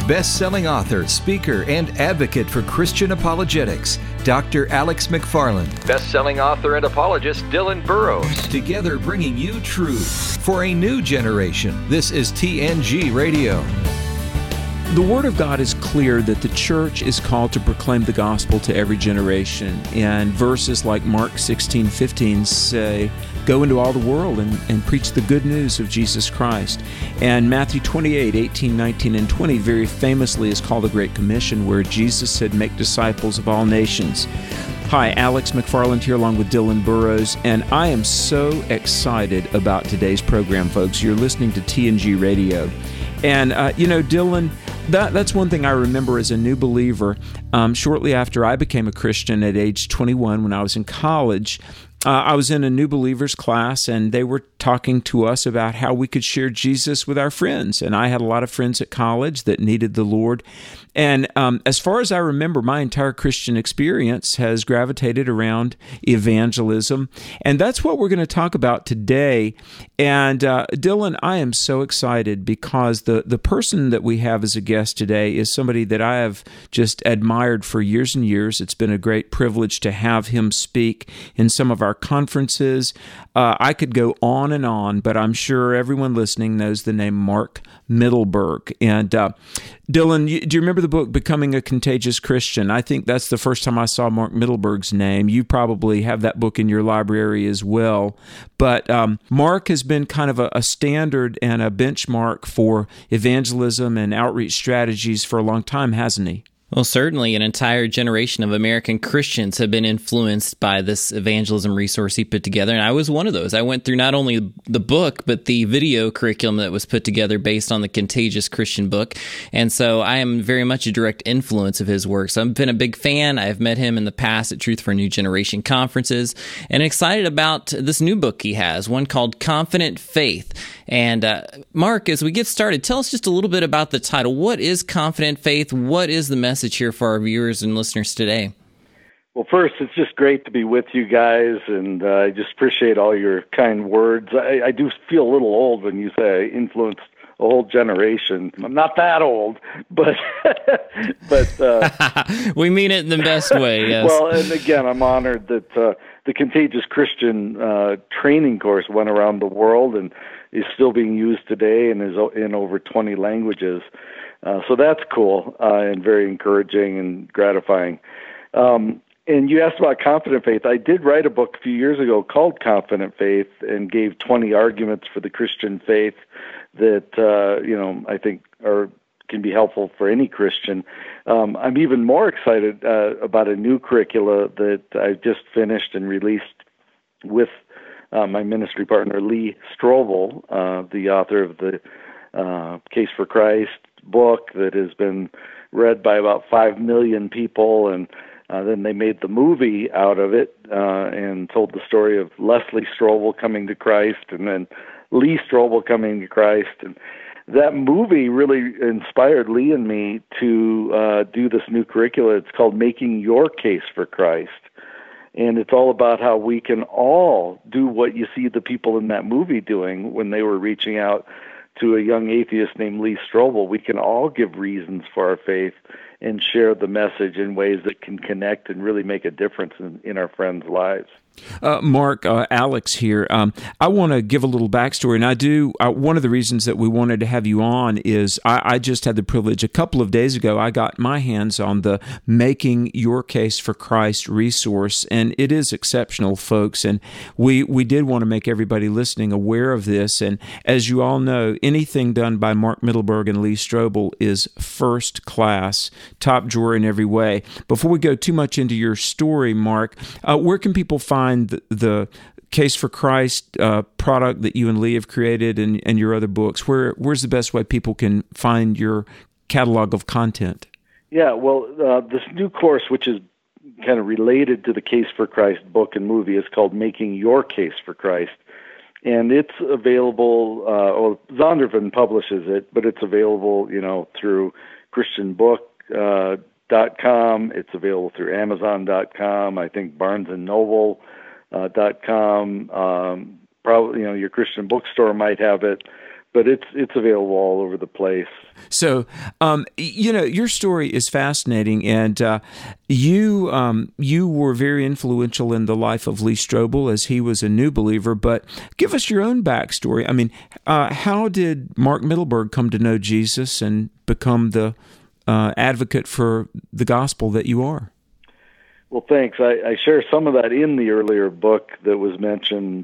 best-selling author, speaker, and advocate for Christian apologetics, Dr. Alex McFarland. Best-selling author and apologist, Dylan Burrows. Together bringing you truth for a new generation. This is TNG Radio. The Word of God is clear that the church is called to proclaim the gospel to every generation. And verses like Mark 16:15 say, go into all the world and preach the good news of Jesus Christ. And Matthew 28:18, 19, and 20 very famously is called the Great Commission, where Jesus said, make disciples of all nations. Hi, Alex McFarland here along with Dylan Burrows, and I am so excited about today's program, folks. You're listening to TNG Radio. And, Dylan, that's one thing I remember as a new believer. Shortly after I became a Christian at age 21, when I was in college, I was in a new believers class, and they were talking to us about how we could share Jesus with our friends. And I had a lot of friends at college that needed the Lord. And as far as I remember, my entire Christian experience has gravitated around evangelism. And that's what we're going to talk about today. And Dylan, I am so excited because the person that we have as a guest today is somebody that I have just admired for years and years. It's been a great privilege to have him speak in some of our conferences. I could go on, but I'm sure everyone listening knows the name Mark Mittelberg. And Dylan, do you remember the book Becoming a Contagious Christian? I think that's the first time I saw Mark Mittelberg's name. You probably have that book in your library as well. But Mark has been kind of a standard and a benchmark for evangelism and outreach strategies for a long time, hasn't he? Well, certainly an entire generation of American Christians have been influenced by this evangelism resource he put together, and I was one of those. I went through not only the book, but the video curriculum that was put together based on the Contagious Christian book, and so I am very much a direct influence of his work. So I've been a big fan. I've met him in the past at Truth for a New Generation conferences, and excited about this new book he has, one called Confident Faith. And Mark, as we get started, tell us just a little bit about the title. What is Confident Faith? What is the message here for our viewers and listeners today? Well, first, it's just great to be with you guys, and I just appreciate all your kind words. I do feel a little old when you say I influenced a whole generation. I'm not that old, but we mean it in the best way. Yes. Well, and again, I'm honored that the Contagious Christian training course went around the world and is still being used today and is in over 20 languages. So that's cool and very encouraging and gratifying. And you asked about Confident Faith. I did write a book a few years ago called Confident Faith and gave 20 arguments for the Christian faith that I think can be helpful for any Christian. I'm even more excited about a new curricula that I just finished and released with my ministry partner, Lee Strobel, the author of the Case for Christ book that has been read by about 5 million people, and then they made the movie out of it and told the story of Leslie Strobel coming to Christ and then Lee Strobel coming to Christ. And that movie really inspired Lee and me to do this new curricula. It's called Making Your Case for Christ. And it's all about how we can all do what you see the people in that movie doing when they were reaching out to a young atheist named Lee Strobel. We can all give reasons for our faith and share the message in ways that can connect and really make a difference in our friends' lives. Mark, Alex here. I want to give a little backstory, and I do. One of the reasons that we wanted to have you on is I just had the privilege a couple of days ago. I got my hands on the Making Your Case for Christ resource, and it is exceptional, folks. And we did want to make everybody listening aware of this. And as you all know, anything done by Mark Mittelberg and Lee Strobel is first class, top drawer in every way. Before we go too much into your story, Mark, where can people find the Case for Christ product that you and Lee have created and your other books? Where's the best way people can find your catalog of content? Yeah, well, this new course, which is kind of related to the Case for Christ book and movie, is called Making Your Case for Christ. And it's available, Zondervan publishes it, but it's available, through ChristianBook.com. It's available through Amazon.com. I think BarnesandNoble.com. Probably, your Christian bookstore might have it. but it's available all over the place. So, your story is fascinating, and you were very influential in the life of Lee Strobel as he was a new believer. But give us your own backstory. I mean, how did Mark Mittelberg come to know Jesus and become the advocate for the gospel that you are? Well, thanks. I share some of that in the earlier book that was mentioned,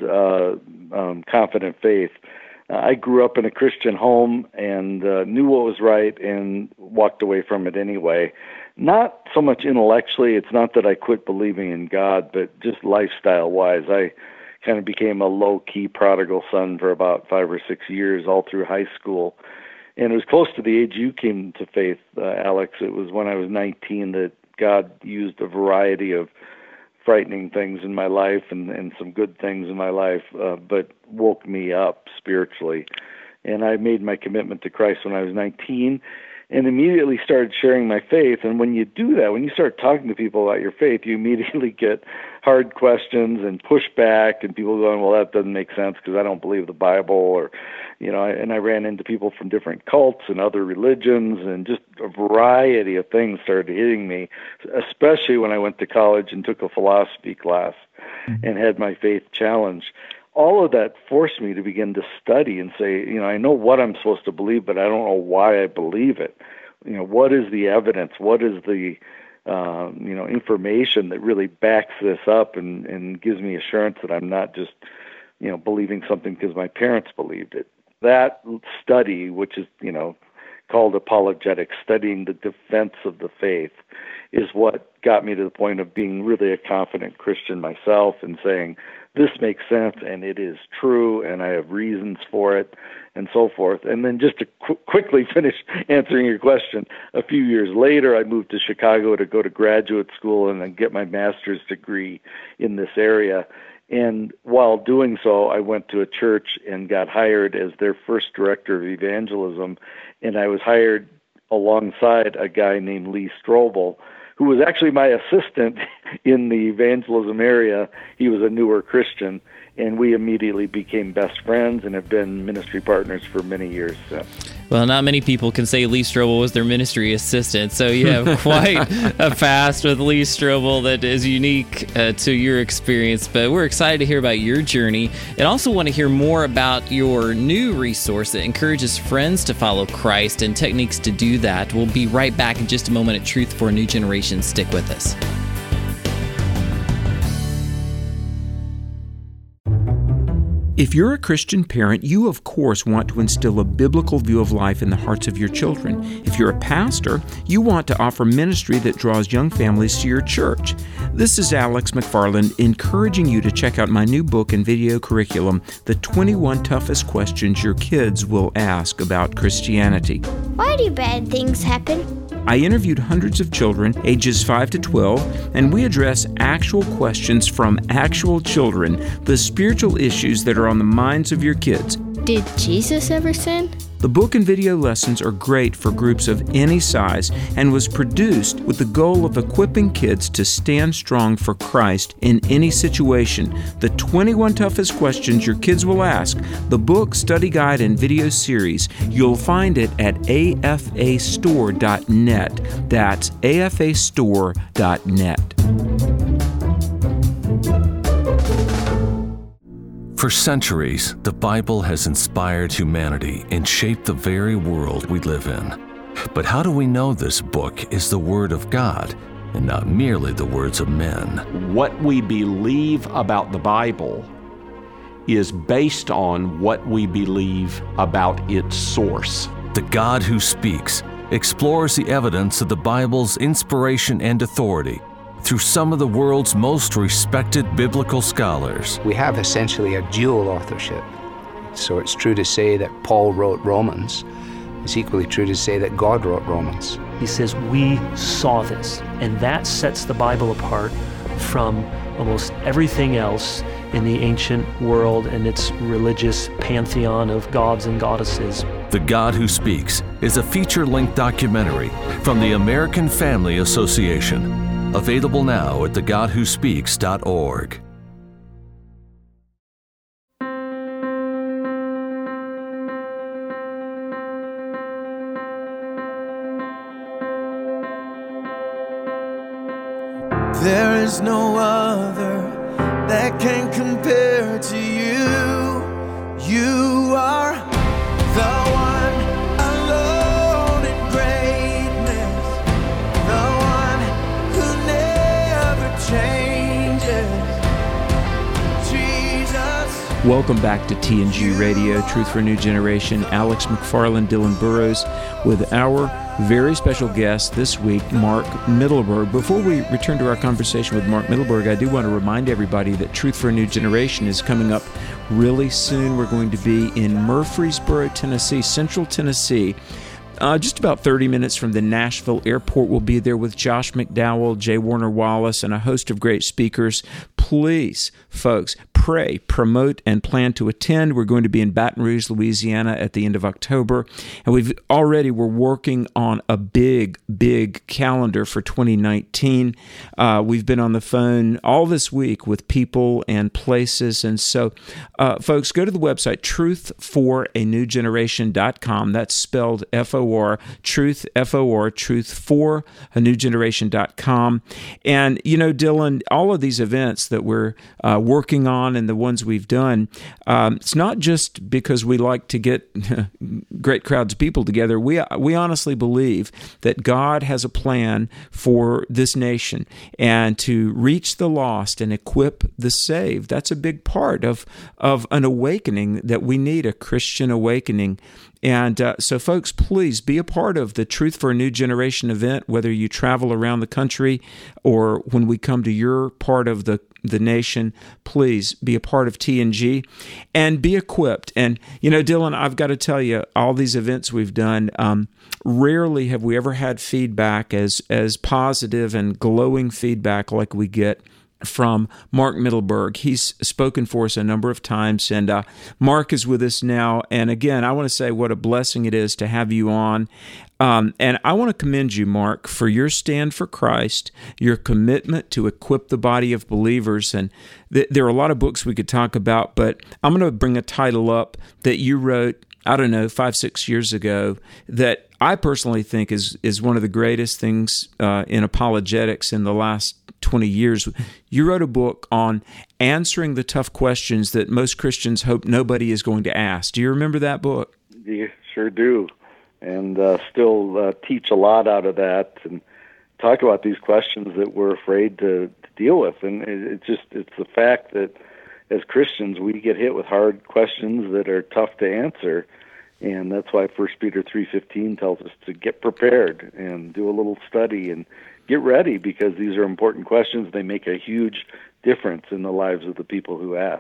Confident Faith. I grew up in a Christian home and knew what was right and walked away from it anyway. Not so much intellectually. It's not that I quit believing in God, but just lifestyle-wise. I kind of became a low-key prodigal son for about 5 or 6 years, all through high school. And it was close to the age you came to faith, Alex. It was when I was 19 that God used a variety of frightening things in my life and some good things in my life, but woke me up spiritually. And I made my commitment to Christ when I was 19 and immediately started sharing my faith. And when you do that, when you start talking to people about your faith, you immediately get hard questions and pushback and people going, well, that doesn't make sense because I don't believe the Bible, or, and I ran into people from different cults and other religions, and just a variety of things started hitting me, especially when I went to college and took a philosophy class and had my faith challenged. All of that forced me to begin to study and say, I know what I'm supposed to believe, but I don't know why I believe it. What is the evidence? What is the, information that really backs this up and gives me assurance that I'm not just, believing something because my parents believed it. That study, which is, called apologetics, studying the defense of the faith, is what got me to the point of being really a confident Christian myself and saying, this makes sense and it is true and I have reasons for it and so forth. And then just to quickly finish answering your question, a few years later I moved to Chicago to go to graduate school and then get my master's degree in this area. And while doing so, I went to a church and got hired as their first director of evangelism. And I was hired alongside a guy named Lee Strobel, who was actually my assistant in the evangelism area. He was a newer Christian, and we immediately became best friends and have been ministry partners for many years since. Well, not many people can say Lee Strobel was their ministry assistant, so you have quite a past with Lee Strobel that is unique to your experience. But we're excited to hear about your journey and also want to hear more about your new resource that encourages friends to follow Christ and techniques to do that. We'll be right back in just a moment at Truth for a New Generation. Stick with us. If you're a Christian parent, you of course want to instill a biblical view of life in the hearts of your children. If you're a pastor, you want to offer ministry that draws young families to your church. This is Alex McFarland encouraging you to check out my new book and video curriculum, The 21 Toughest Questions Your Kids Will Ask About Christianity. Why do bad things happen? I interviewed hundreds of children, ages 5 to 12, and we address actual questions from actual children, the spiritual issues that are on the minds of your kids. Did Jesus ever sin? The book and video lessons are great for groups of any size and was produced with the goal of equipping kids to stand strong for Christ in any situation. The 21 Toughest Questions Your Kids Will Ask, the book, study guide, and video series. You'll find it at afastore.net. That's afastore.net. For centuries, the Bible has inspired humanity and shaped the very world we live in. But how do we know this book is the Word of God and not merely the words of men? What we believe about the Bible is based on what we believe about its source. The God Who Speaks explores the evidence of the Bible's inspiration and authority through some of the world's most respected biblical scholars. We have essentially a dual authorship. So it's true to say that Paul wrote Romans. It's equally true to say that God wrote Romans. He says, we saw this, and that sets the Bible apart from almost everything else in the ancient world and its religious pantheon of gods and goddesses. The God Who Speaks is a feature-length documentary from the American Family Association. Available now at thegodwhospeaks.org. 'Cause There's no other that can compare to you. You are the one alone in greatness, the one who never changes, Jesus. Welcome back to TNG Radio, Truth for a New Generation. Alex McFarland, Dylan Burrows, with our very special guest this week, Mark Mittelberg. Before we return to our conversation with Mark Mittelberg, I do want to remind everybody that Truth for a New Generation is coming up really soon. We're going to be in Murfreesboro, Tennessee, Central Tennessee. Just about 30 minutes from the Nashville airport. We'll be there with Josh McDowell, J. Warner Wallace, and a host of great speakers. Please, folks, pray, promote, and plan to attend. We're going to be in Baton Rouge, Louisiana at the end of October. And we're working on a big calendar for 2019. We've been on the phone all this week with people and places. And so, folks, go to the website, truthforanewgeneration.com. That's spelled F-O-R, truth, F-O-R, truthforanewgeneration.com. And, you know, Dylan, all of these events that we're working on and the ones we've done, it's not just because we like to get great crowds of people together. We honestly believe that God has a plan for this nation and to reach the lost and equip the saved. That's a big part of an awakening that we need, a Christian awakening. And so, folks, please be a part of the Truth for a New Generation event, whether you travel around the country or when we come to your part of the nation. Please be a part of TNG and be equipped. And, you know, Dylan, I've got to tell you, all these events we've done, rarely have we ever had feedback as positive and glowing feedback like we get from Mark Mittelberg. He's spoken for us a number of times, and Mark is with us now. And again, I want to say what a blessing it is to have you on. And I want to commend you, Mark, for your stand for Christ, your commitment to equip the body of believers. And there are a lot of books we could talk about, but I'm going to bring a title up that you wrote, I don't know, 5-6 years ago, that I personally think is one of the greatest things in apologetics in the last 20 years. You wrote a book on answering the tough questions that most Christians hope nobody is going to ask. Do you remember that book? You sure do. And still teach a lot out of that and talk about these questions that we're afraid to deal with. And it's the fact that as Christians, we get hit with hard questions that are tough to answer. And that's why 1 Peter 3:15 tells us to get prepared and do a little study and get ready, because these are important questions. They make a huge difference in the lives of the people who ask.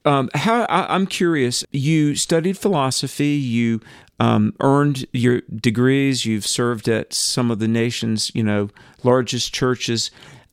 I'm curious, you studied philosophy, you earned your degrees, you've served at some of the nation's, largest churches.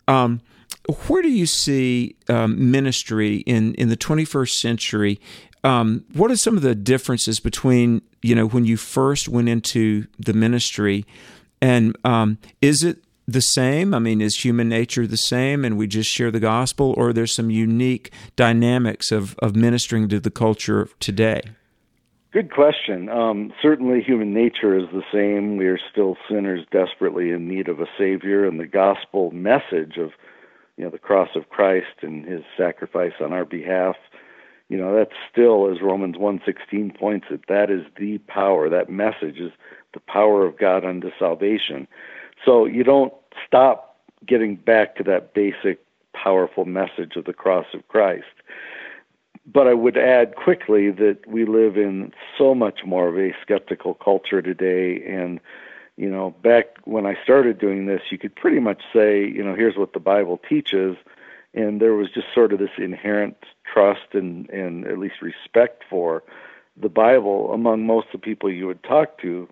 Where do you see ministry in the 21st century? What are some of the differences between, when you first went into the ministry, and is it the same? I mean, is human nature the same and we just share the gospel, or there's some unique dynamics of ministering to the culture today? Good question. Certainly human nature is the same. We are still sinners desperately in need of a Savior, and the gospel message of the cross of Christ and His sacrifice on our behalf, that's still, as Romans 1:16 points it, that is the power. That message is the power of God unto salvation. So you don't stop getting back to that basic, powerful message of the cross of Christ. But I would add quickly that we live in so much more of a skeptical culture today. And, back when I started doing this, you could pretty much say, here's what the Bible teaches. And there was just sort of this inherent trust and at least respect for the Bible among most of the people you would talk to.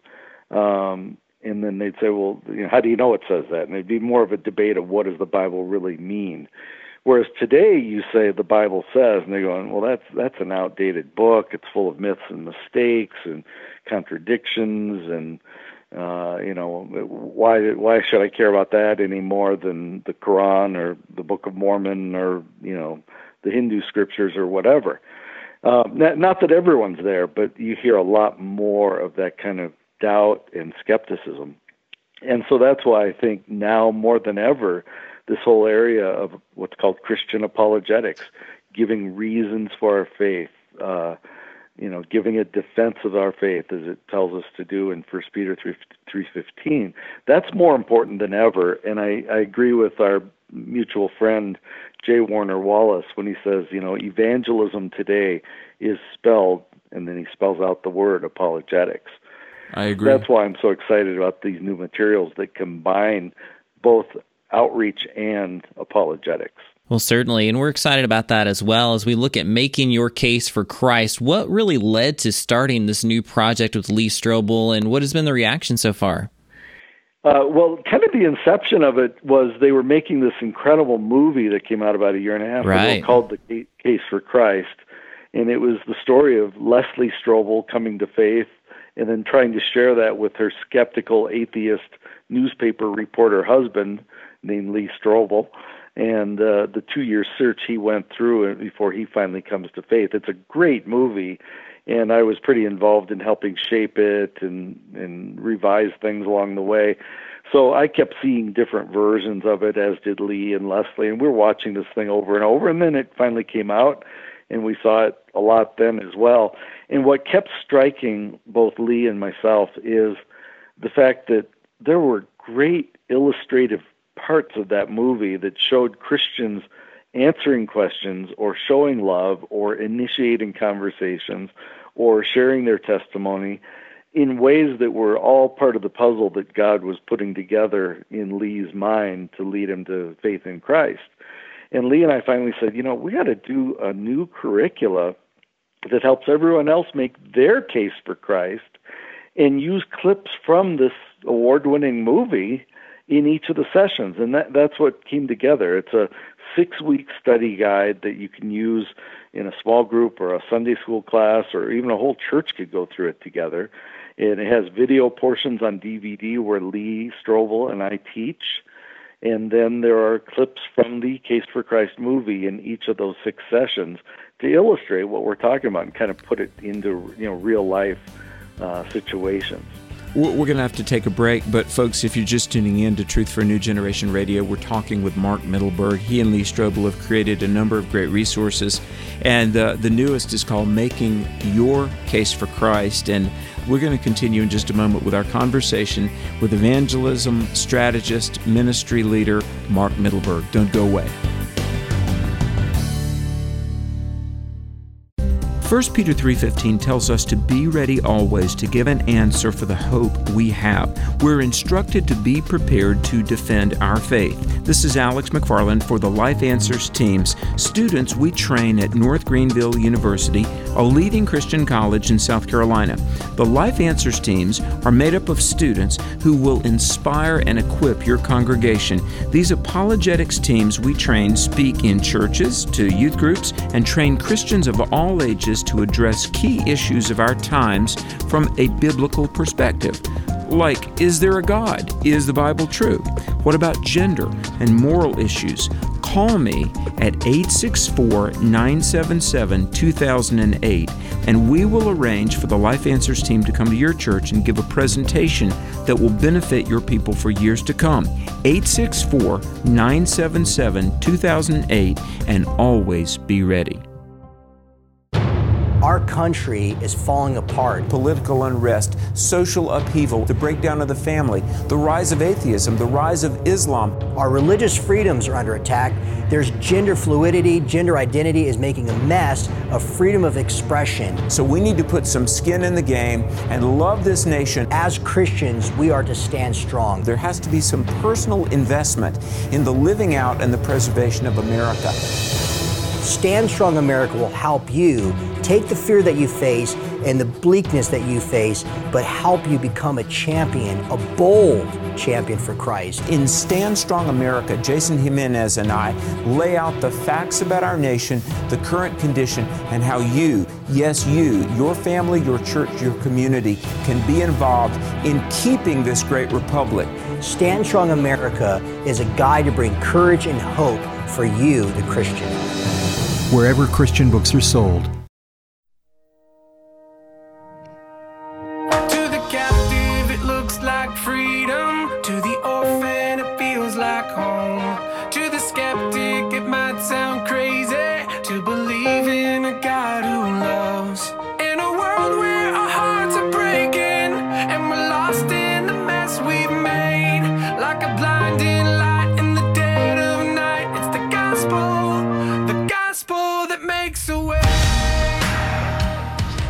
And then they'd say, well, how do you know it says that? And it'd be more of a debate of what does the Bible really mean. Whereas today you say the Bible says, and they're going, well, that's an outdated book. It's full of myths and mistakes and contradictions, and why should I care about that any more than the Quran or the Book of Mormon or the Hindu scriptures or whatever? Not that everyone's there, but you hear a lot more of that kind of doubt and skepticism. And so that's why I think now more than ever this whole area of what's called Christian apologetics, giving reasons for our faith, giving a defense of our faith, as it tells us to do in 1 Peter 3:15. That's more important than ever, and I agree with our mutual friend J. Warner Wallace when he says, evangelism today is spelled, and then he spells out the word apologetics. I agree. That's why I'm so excited about these new materials that combine both outreach and apologetics. Well, certainly, and we're excited about that as well as we look at making your case for Christ. What really led to starting this new project with Lee Strobel, and what has been the reaction so far? Well, kind of the inception of it was they were making this incredible movie that came out about a year and a half ago called The Case for Christ, and it was the story of Leslie Strobel coming to faith and then trying to share that with her skeptical atheist newspaper reporter husband named Lee Strobel, and the 2-year search he went through before he finally comes to faith. It's a great movie, and I was pretty involved in helping shape it and revise things along the way. So I kept seeing different versions of it, as did Lee and Leslie, and we were watching this thing over and over, and then it finally came out, and we saw it a lot then as well. And what kept striking both Lee and myself is the fact that there were great illustrative parts of that movie that showed Christians answering questions or showing love or initiating conversations or sharing their testimony in ways that were all part of the puzzle that God was putting together in Lee's mind to lead him to faith in Christ. And Lee and I finally said, we got to do a new curricula that helps everyone else make their case for Christ and use clips from this award-winning movie in each of the sessions. And that's what came together. It's a 6-week study guide that you can use in a small group or a Sunday school class, or even a whole church could go through it together. And it has video portions on DVD where Lee Strobel and I teach. And then there are clips from the Case for Christ movie in each of those 6 sessions to illustrate what we're talking about and kind of put it into real life situations. We're going to have to take a break, but folks, if you're just tuning in to Truth for a New Generation Radio, we're talking with Mark Mittelberg. He and Lee Strobel have created a number of great resources, and the newest is called Making Your Case for Christ, and we're going to continue in just a moment with our conversation with evangelism strategist, ministry leader, Mark Mittelberg. Don't go away. 1 Peter 3:15 tells us to be ready always to give an answer for the hope we have. We're instructed to be prepared to defend our faith. This is Alex McFarland for the Life Answers teams, students we train at North Greenville University, a leading Christian college in South Carolina. The Life Answers teams are made up of students who will inspire and equip your congregation. These apologetics teams we train speak in churches, to youth groups, and train Christians of all ages to address key issues of our times from a biblical perspective. Like, is there a God? Is the Bible true? What about gender and moral issues? Call me at 864-977-2008, and we will arrange for the Life Answers team to come to your church and give a presentation that will benefit your people for years to come. 864-977-2008, and always be ready. Our country is falling apart. Political unrest, social upheaval, the breakdown of the family, the rise of atheism, the rise of Islam. Our religious freedoms are under attack. There's gender fluidity. Gender identity is making a mess of freedom of expression. So we need to put some skin in the game and love this nation. As Christians, we are to stand strong. There has to be some personal investment in the living out and the preservation of America. Stand Strong America will help you take the fear that you face and the bleakness that you face, but help you become a champion, a bold champion for Christ. In Stand Strong America, Jason Jimenez and I lay out the facts about our nation, the current condition, and how you, yes you, your family, your church, your community can be involved in keeping this great republic. Stand Strong America is a guide to bring courage and hope for you, the Christian. Wherever Christian books are sold. To the captive, it looks like freedom. To the orphan, it feels like home. To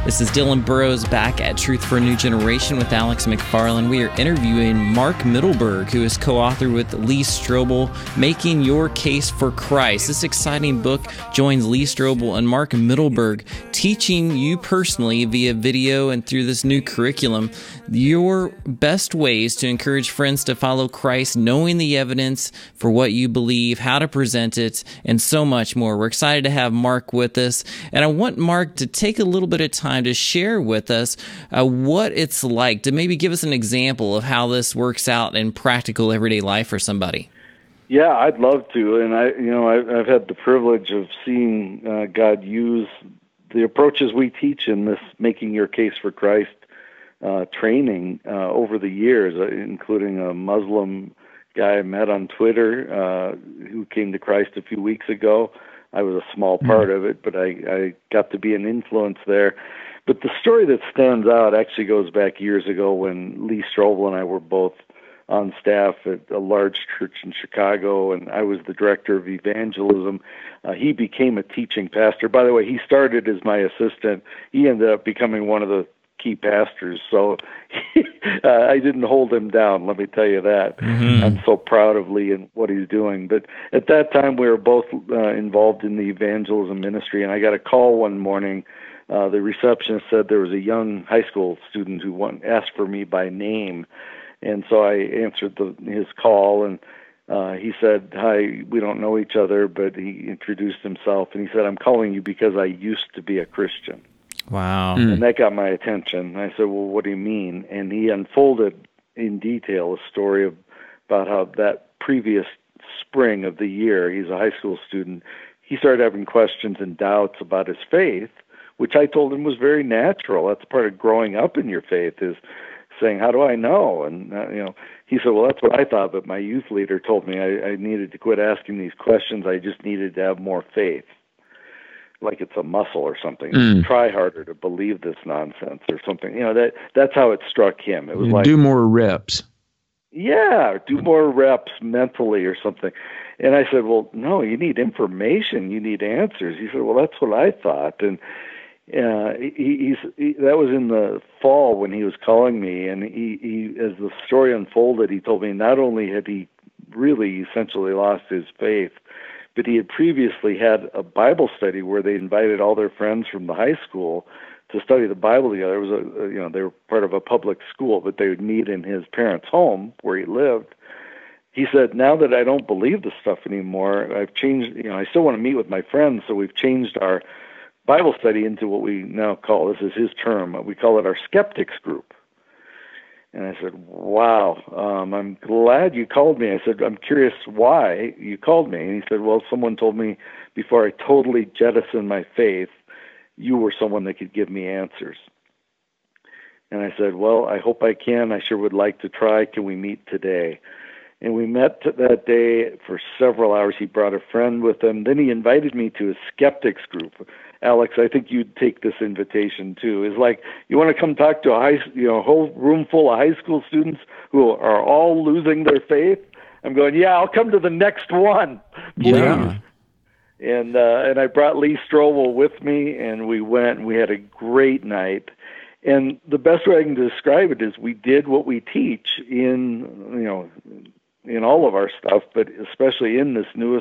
This is Dylan Burrows back at Truth for a New Generation with Alex McFarland. We are interviewing Mark Mittelberg, who is co-author with Lee Strobel, Making Your Case for Christ. This exciting book joins Lee Strobel and Mark Mittelberg, teaching you personally via video and through this new curriculum your best ways to encourage friends to follow Christ, knowing the evidence for what you believe, how to present it, and so much more. We're excited to have Mark with us, and I want Mark to take a little bit of time to share with us what it's like, to maybe give us an example of how this works out in practical everyday life for somebody. Yeah, I'd love to, and I've had the privilege of seeing God use the approaches we teach in this Making Your Case for Christ training over the years, including a Muslim guy I met on Twitter who came to Christ a few weeks ago. I was a small part of it, but I got to be an influence there. But the story that stands out actually goes back years ago when Lee Strobel and I were both on staff at a large church in Chicago, and I was the director of evangelism. He became a teaching pastor. By the way, he started as my assistant. He ended up becoming one of the key pastors, so I didn't hold him down, let me tell you that. I'm so proud of Lee and what he's doing. But at that time, we were both involved in the evangelism ministry, and I got a call one morning. The receptionist said there was a young high school student who asked for me by name, and so I answered his call, and he said, "Hi, we don't know each other," but he introduced himself, and he said, "I'm calling you because I used to be a Christian." Wow. And that got my attention. I said, "Well, what do you mean?" And he unfolded in detail a story about how that previous spring of the year, he's a high school student, he started having questions and doubts about his faith, which I told him was very natural. That's part of growing up in your faith, is saying, "How do I know?" And he said, "Well, that's what I thought, but my youth leader told me I needed to quit asking these questions. I just needed to have more faith, like it's a muscle or something. Try harder to believe this nonsense or something." That's how it struck him. It was like, do more reps. Yeah, do more reps mentally or something. And I said, "Well, no, you need information. You need answers." He said, "Well, that's what I thought." And that was in the fall when he was calling me, and he, as the story unfolded, he told me not only had he really essentially lost his faith, but he had previously had a Bible study where they invited all their friends from the high school to study the Bible together. It was they were part of a public school, but they would meet in his parents' home where he lived. He said, "Now that I don't believe this stuff anymore, I've changed. I still want to meet with my friends, so we've changed our Bible study into what we now call, this is his term, we call it our skeptics group." And I said, "Wow, I'm glad you called me." I said, "I'm curious why you called me." And he said, "Well, someone told me before I totally jettisoned my faith, you were someone that could give me answers." And I said, "Well, I hope I can. I sure would like to try. Can we meet today?" And we met that day for several hours. He brought a friend with him. Then he invited me to his skeptics group. Alex, I think you'd take this invitation too. It's like, you want to come talk to a whole room full of high school students who are all losing their faith? I'm going, yeah, I'll come to the next one, please. Yeah. And I brought Lee Strobel with me, and we went, and we had a great night. And the best way I can describe it is we did what we teach in all of our stuff, but especially in this newest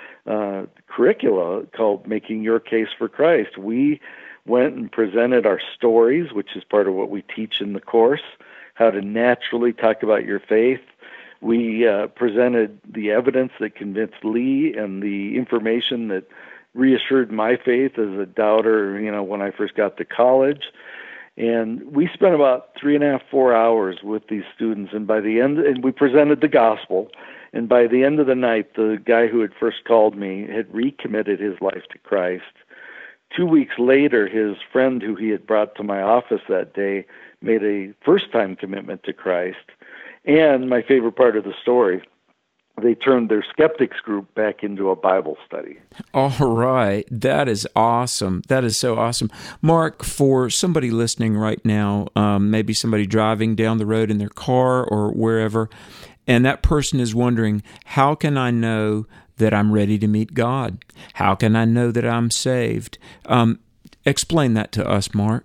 curricula called Making Your Case for Christ. We went and presented our stories, which is part of what we teach in the course, how to naturally talk about your faith. We presented the evidence that convinced Lee and the information that reassured my faith as a doubter, when I first got to college. And we spent about 3.5, 4 hours with these students, and by the end, and we presented the gospel, and by the end of the night, the guy who had first called me had recommitted his life to Christ. 2 weeks later, his friend who he had brought to my office that day made a first-time commitment to Christ. And my favorite part of the story, they turned their skeptics group back into a Bible study. All right. That is awesome. That is so awesome. Mark, for somebody listening right now, maybe somebody driving down the road in their car or wherever, and that person is wondering, how can I know that I'm ready to meet God? How can I know that I'm saved? Explain that to us, Mark.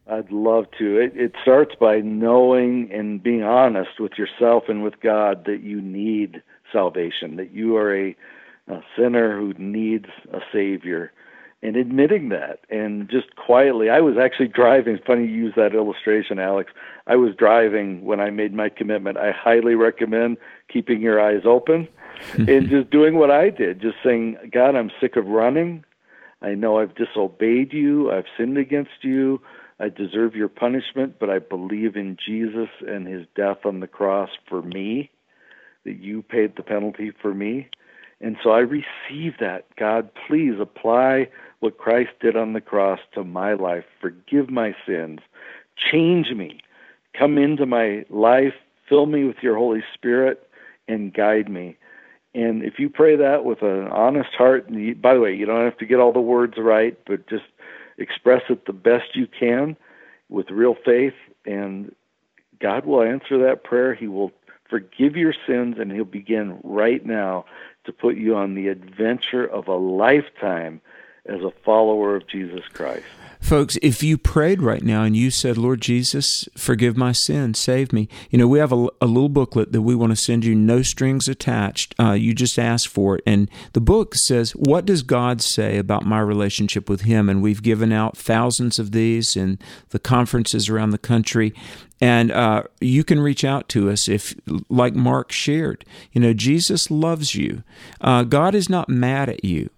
I'd love to. It starts by knowing and being honest with yourself and with God that you need salvation, that you are a sinner who needs a Savior, and admitting that. And just quietly, I was actually driving. It's funny you use that illustration, Alex. I was driving when I made my commitment. I highly recommend keeping your eyes open and just doing what I did, just saying, God, I'm sick of running. I know I've disobeyed you. I've sinned against you. I deserve your punishment, but I believe in Jesus and his death on the cross for me, that you paid the penalty for me. And so I receive that. God, please apply what Christ did on the cross to my life. Forgive my sins. Change me. Come into my life. Fill me with your Holy Spirit and guide me. And if you pray that with an honest heart, and by the way, you don't have to get all the words right, but just express it the best you can with real faith, and God will answer that prayer. He will forgive your sins, and he'll begin right now to put you on the adventure of a lifetime as a follower of Jesus Christ. Folks, if you prayed right now and you said, Lord Jesus, forgive my sins, save me. You know, we have a little booklet that we want to send you, no strings attached. You just ask for it. And the book says, what does God say about my relationship with him? And we've given out thousands of these in the conferences around the country. And you can reach out to us if, like Mark shared, you know, Jesus loves you. God is not mad at you.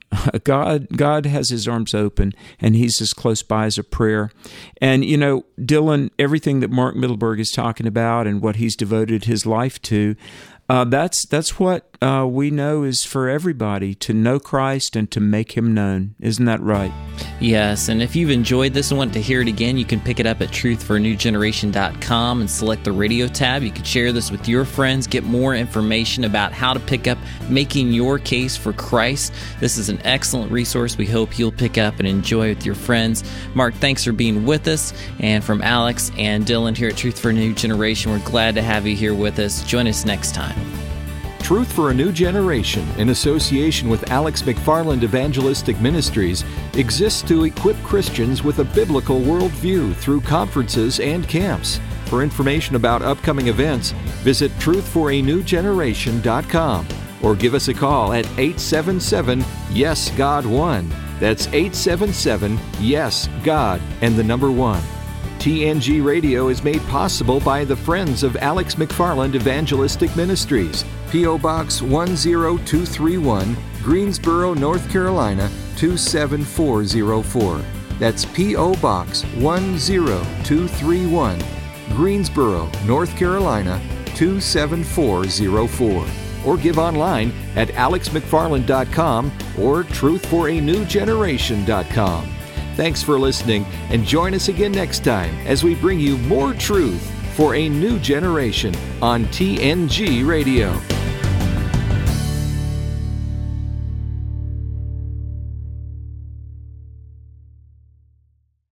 God has his arms open, and he's as close by as a prayer. And, you know, Dylan, everything that Mark Mittelberg is talking about and what he's devoted his life to, that's what we know is for everybody, to know Christ and to make him known. Isn't that right? Yes, and if you've enjoyed this and want to hear it again, you can pick it up at truthforanewgeneration.com and select the radio tab. You can share this with your friends, get more information about how to pick up Making Your Case for Christ. This is an excellent resource we hope you'll pick up and enjoy with your friends. Mark, thanks for being with us. And from Alex and Dylan here at Truth for a New Generation, we're glad to have you here with us. Join us next time. Truth for a New Generation, in association with Alex McFarland Evangelistic Ministries, exists to equip Christians with a biblical worldview through conferences and camps. For information about upcoming events, visit truthforanewgeneration.com or give us a call at 877-YES-GOD-1. That's 877-YES-GOD and the number 1. TNG Radio is made possible by the Friends of Alex McFarland Evangelistic Ministries, P.O. Box 10231, Greensboro, North Carolina 27404. That's P.O. Box 10231, Greensboro, North Carolina 27404. Or give online at alexmcfarland.com or truthforanewgeneration.com. Thanks for listening, and join us again next time as we bring you more truth for a new generation on TNG Radio.